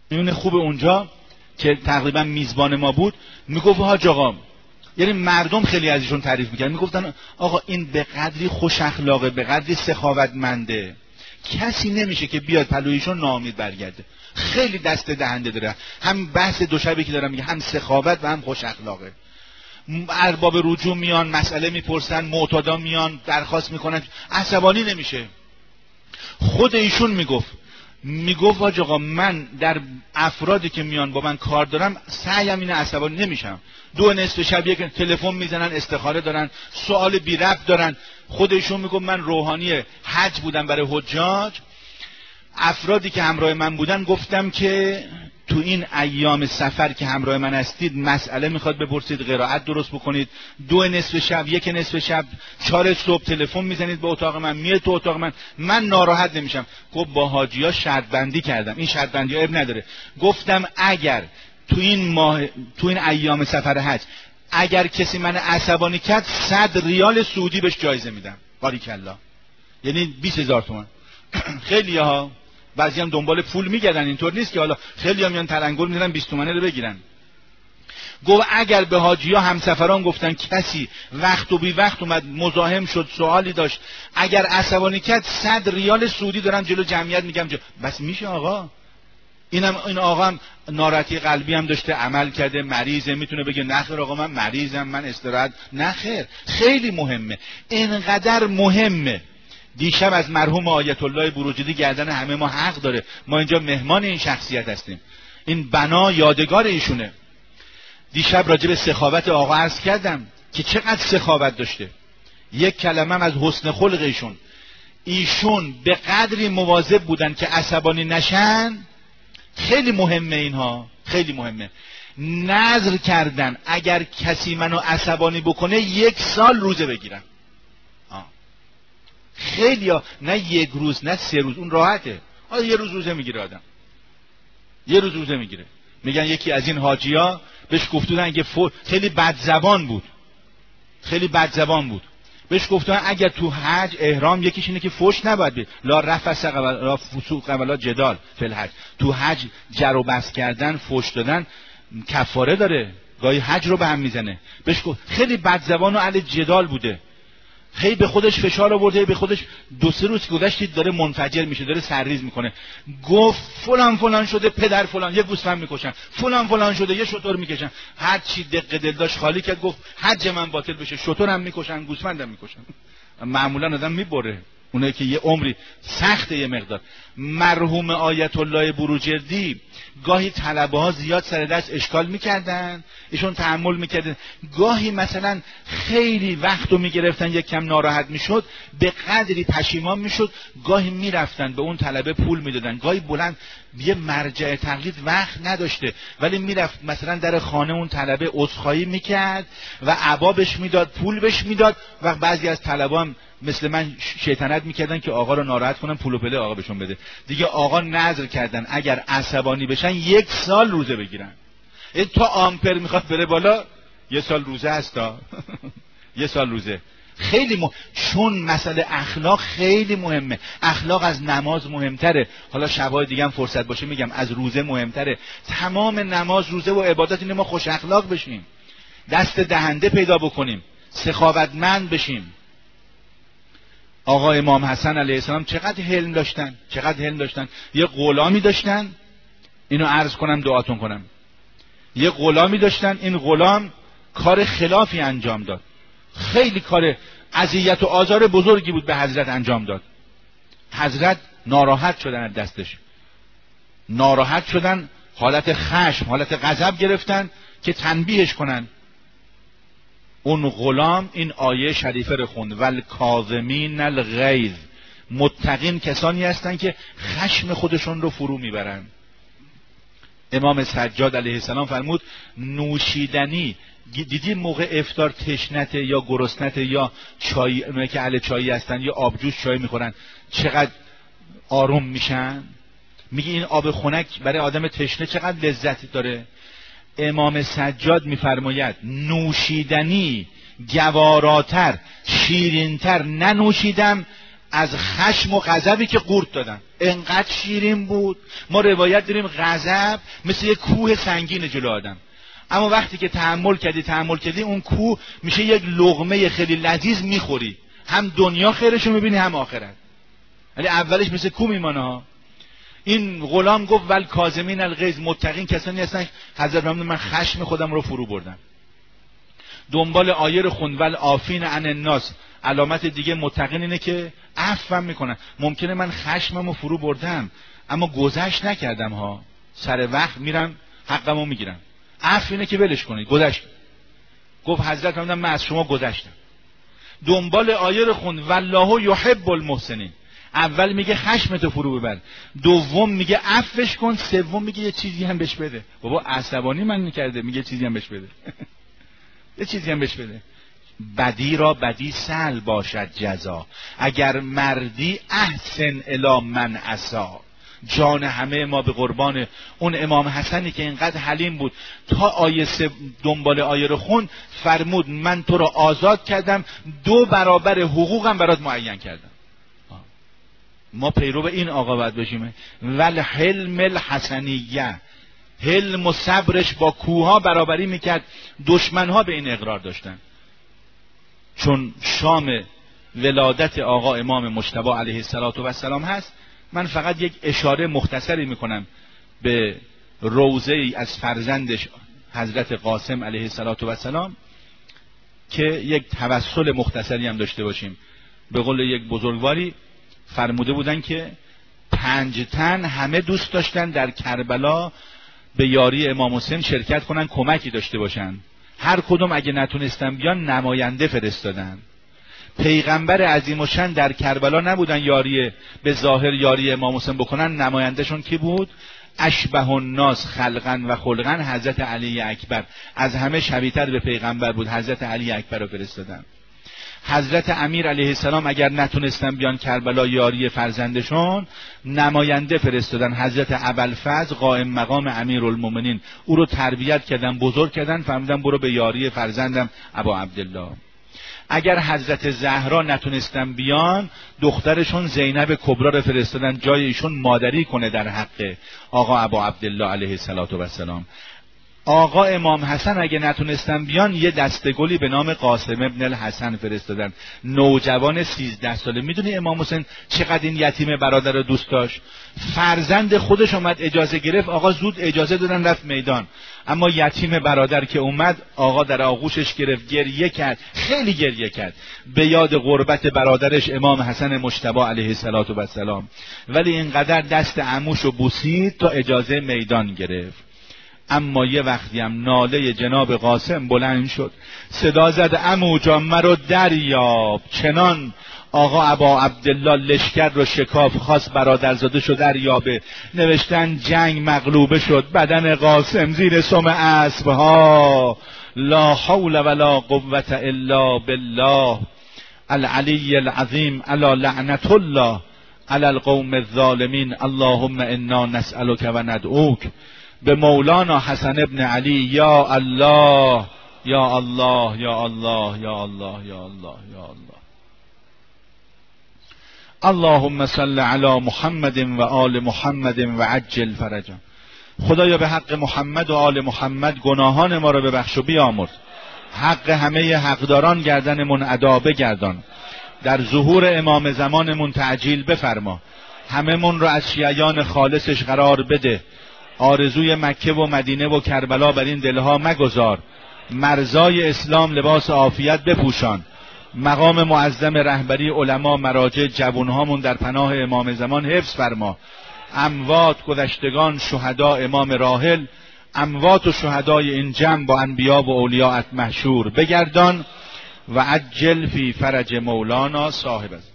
میونه خوب اونجا که تقریبا میزبان ما بود، میگفت حاج آقا، یعنی مردم خیلی از ایشون تعریف میکردن، میگفتن آقا این به قدری خوش اخلاقه، به قدری سخاوتمنده، کسی نمیشه که بیاد پلویشون ناامید برگرده. خیلی دست دهنده داره. هم بحث دو شبی که دارم میگه، هم سخاوت و هم خوش اخلاقه. ارباب رجوع میان مسئله میپرسن، معتادا میان درخواست میکنن، عصبانی نمیشه. خود ایشون میگفت حاج آقا، من در افرادی که میان با من کار دارم سعیم اینه عصبانی نمیشم. 2:30 شب یک تلفن میزنن، استخاره دارن، سوال بی ربط دارن. خودشون میگفت من روحانی حج بودم برای حجاج، افرادی که همراه من بودن گفتم که تو این ایام سفر که همراه من هستید مسئله میخواد بپرسید، قرائت درست بکنید، 2:30 شب 1:30 شب 4 صبح تلفن میزنید به اتاق من، میاد تو اتاق من ناراحت نمیشم. گفت با حاجی‌ها شرط بندی کردم، این شرط بندی ها اب نداره. گفتم اگر تو این ایام سفر حج اگر کسی من عصبانی کرد 100 ریال سعودی بهش جایزه میدم. باریکالله. یعنی 20,000 تومان. خیلی ها بعضی هم دنبال پول میگردن، اینطور نیست که حالا خیلی هم میان تلنگر میزنن 20 تومنه رو بگیرن. گفت اگر به حاجی ها همسفران گفتن کسی وقت و بی وقت اومد مزاحم شد سوالی داشت اگر عصبانی کرد 100 ریال سعودی دارم جلو جمعیت میگم بس میشه آقا. این آقا هم ناراحتی قلبی هم داشته، عمل کرده، مریضه، میتونه بگه نخیر آقا من مریضم، من استراحت. نخیر، خیلی مهمه، اینقدر مهمه. دیشب از مرحوم آیت الله بروجردی گردن همه ما حق داره، ما اینجا مهمان این شخصیت هستیم، این بنا یادگار ایشونه. دیشب راجع به سخاوت آقا عرض کردم که چقدر سخاوت داشته. یک کلمه از حسن خلق ایشون به قدری مواظب بودن که عصبانی نشن. خیلی مهمه، اینها خیلی مهمه. نذر کردن اگر کسی منو عصبانی بکنه 1 سال روزه بگیرم. خیلی ها نه 1 روز نه 3 روز، اون راحته. حالا 1 روز روزه میگیره آدم، 1 روز روزه میگیره. میگن یکی از این حاجیا بهش گفتن که خیلی بدزبان بود، بهش گفتن اگر تو حج احرام یکیش اینه که فحش نباید بید، لا رفث ولا فسوق ولا جدال فی الحج. تو حج جر و بحث کردن، فحش دادن کفاره داره، گاهی حج رو به هم میزنه. بهش گفت خیلی بدزبان و اهل جدال بوده، خیلی به خودش فشار آورده، به خودش 2-3 روز گذشت داره منفجر میشه، داره سرریز میکنه. گفت فلان شده، پدر فلان، یه گوسفند میکشن، فلان شده، یه شتر میکشن. هر چی دق دل داشت خالی کرد، گفت حج من باطل بشه، شترم میکشن، گوسفندم میکشن. معمولا آدم میبره اونایی که یه عمری سخته. یه مقدار مرحوم آیت الله بروجردی گاهی طلبه ها زیاد سر دست اشکال میکردن، ایشون تحمل میکردن. گاهی مثلا خیلی وقتو میگرفتن، یک کم ناراحت میشد، به قدری پشیمان میشد، گاهی میرفتن به اون طلبه پول میدادن. گاهی بلند یه مرجع تقلید وقت نداشته ولی میرفت مثلا در خانه اون طلبه عذرخواهی میکرد و عبابش میداد، پول بهش میداد. و بعضی از طلبه هم مثل من شیطنت میکردن که آقا رو ناراحت کنن، پول و پله آقا بهشون بده. دیگه آقا نذر کردن اگر عصبانی بشن 1 سال روزه بگیرن. این تا آمپر میخواد بره بالا 1 سال روزه هستا. 1 سال روزه خیلی چون مسئله اخلاق خیلی مهمه. اخلاق از نماز مهمتره. حالا شبای دیگه هم فرصت باشه میگم از روزه مهمتره. تمام نماز، روزه و عبادت اینه ما خوش اخلاق بشیم، دست دهنده پیدا بکنیم، سخاوتمند بشیم. آقا امام حسن علیه السلام چقدر حلم داشتن. یه غلامی داشتن، اینو عرض کنم دعاتون کنم. یه غلامی داشتن، این غلام کار خلافی انجام داد، خیلی کار اذیت و آزار بزرگی بود به حضرت انجام داد. حضرت ناراحت شدن از دستش، ناراحت شدن، حالت خشم، حالت غضب گرفتن که تنبیهش کنن. اون غلام این آیه شریفه رو خوند، والکاظمین الغیظ. متقین کسانی هستن که خشم خودشون رو فرو میبرن. امام سجاد علیه السلام فرمود نوشیدنی، دیدی موقع افطار تشنته یا گرسنته یا چای، اونایی که اهل چایی هستن یا آبجوش چای میخورن چقدر آروم میشن. میگه این آب خنک برای آدم تشنه چقدر لذت داره. امام سجاد میفرماید نوشیدنی گواراتر، شیرینتر ننوشیدم از خشم و غضبی که قورت دادن. انقدر شیرین بود. ما روایت داریم غضب مثل یک کوه سنگین جلو آدم، اما وقتی که تحمل کردی اون کوه میشه یک لقمه خیلی لذیذ میخوری، هم دنیا خیرشو میبینی هم آخرت. ولی اولش مثل کوه میمانه ها. این غلام گفت ول کاظمین الغیظ، متقین کسانی هستن حضرت من خشم خودم رو فرو بردم. دنبال آیه رو خوند ول عافین عن الناس، علامت دیگه متقین اینه که عفو میکنن. ممکنه من خشممو فرو بردم اما گذشت نکردم ها، سر وقت میرم حقمو میگیرم. عفو اینه که ولش کنید، گذشت. گفت حضرت من از شما گذشتم. دنبال آیه رو خوند والله یحب المحسنین. اول میگه خشمتو فرو ببر، دوم میگه عفوش کن، سوم میگه یه چیزی هم بهش بده. بابا عصبانی من میکرده، میگه چیزی هم بهش بده. یه چیزی هم بهش بده. بدی را بدی سهل باشد جزا، اگر مردی احسن الی من عصا. جان همه ما به قربان اون امام حسنی که اینقدر حلیم بود، تا آیه دنبال آیه رو خوند فرمود من تو را آزاد کردم، 2 برابر حقوقم برات معین کردم. ما پیرو این آقا باید بشیم. ول حلم الحسنیه، حلم و صبرش با کوها برابری میکرد. دشمنها به این اقرار داشتن. چون شام ولادت آقا امام مجتبی علیه السلام هست، من فقط یک اشاره مختصری میکنم به روضه ای از فرزندش حضرت قاسم علیه السلام که یک توسل مختصری هم داشته باشیم. به قول یک بزرگواری فرموده بودن که 5 تن همه دوست داشتن در کربلا به یاری امام حسین شرکت کنن، کمکی داشته باشن. هر کدوم اگه نتونستن بیان نماینده فرستادن. پیغمبر عظیم و شان در کربلا نبودن یاری به ظاهر یاری امام حسین بکنن. نمایندهشون کی بود؟ اشبه الناس خلقا و خلقا حضرت علی اکبر. از همه شبیه‌تر به پیغمبر بود، حضرت علی اکبر رو فرستادن. حضرت امیر علیه السلام اگر نتونستن بیان کربلا یاری فرزندشون، نماینده فرستادن، حضرت ابوالفضل قائم مقام امیرالمومنین. او رو تربیت کردن، بزرگ کردن، فرمودن برو به یاری فرزندم ابا عبدالله. اگر حضرت زهرا نتونستن بیان، دخترشون زینب کبرا رو فرستادن جای ایشون مادری کنه در حق آقا ابا عبدالله علیه السلام. آقا امام حسن اگه نتونستن بیان، یه دسته گلی به نام قاسم ابن الحسن فرستادن، نوجوان 13 ساله. میدونی امام حسین چقدر این یتیم برادر رو دوست داشت؟ فرزند خودش اومد اجازه گرفت، آقا زود اجازه دادن رفت میدان. اما یتیم برادر که اومد، آقا در آغوشش گرفت، گریه کرد، خیلی گریه کرد به یاد غربت برادرش امام حسن مجتبی علیه السلام. ولی اینقدر دست عموش رو بوسید تا اجازه میدان گرفت. اما یه وقتی هم ناله جناب قاسم بلند شد، صدا زد عمو جان مرا دریاب. چنان آقا ابا عبدالله لشکر رو شکاف، خواست برادرزاده شد دریابه. نوشتن جنگ مغلوبه شد، بدن قاسم زیر سم اسبها. لا حول ولا قوة الا بالله العلی العظیم علی لعنت الله علی القوم الظالمین. اللهم انا نسألك و ندعوک به مولانا حسن ابن علی. یا الله یا الله یا الله یا الله یا الله یا الله. اللهم صل علی محمد و آل محمد و عجل فرجا. خدایا به حق محمد و آل محمد گناهان ما را ببخش و بیامرز. حق همه حقداران گردنمون ادا بگردان. در ظهور امام زمانمون تعجیل بفرما. همه من را از شیعیان خالصش قرار بده. آرزوی مکه و مدینه و کربلا بر این دلها مگذار. مرزای اسلام لباس عافیت بپوشان. مقام معظم رهبری علما، مراجع، جوانهامون در پناه امام زمان حفظ فرما. اموات، گذشتگان، شهدا، امام راحل، اموات و شهدای این جمع با انبیا و اولیاءت محشور بگردان. و عجل فی فرج مولانا صاحب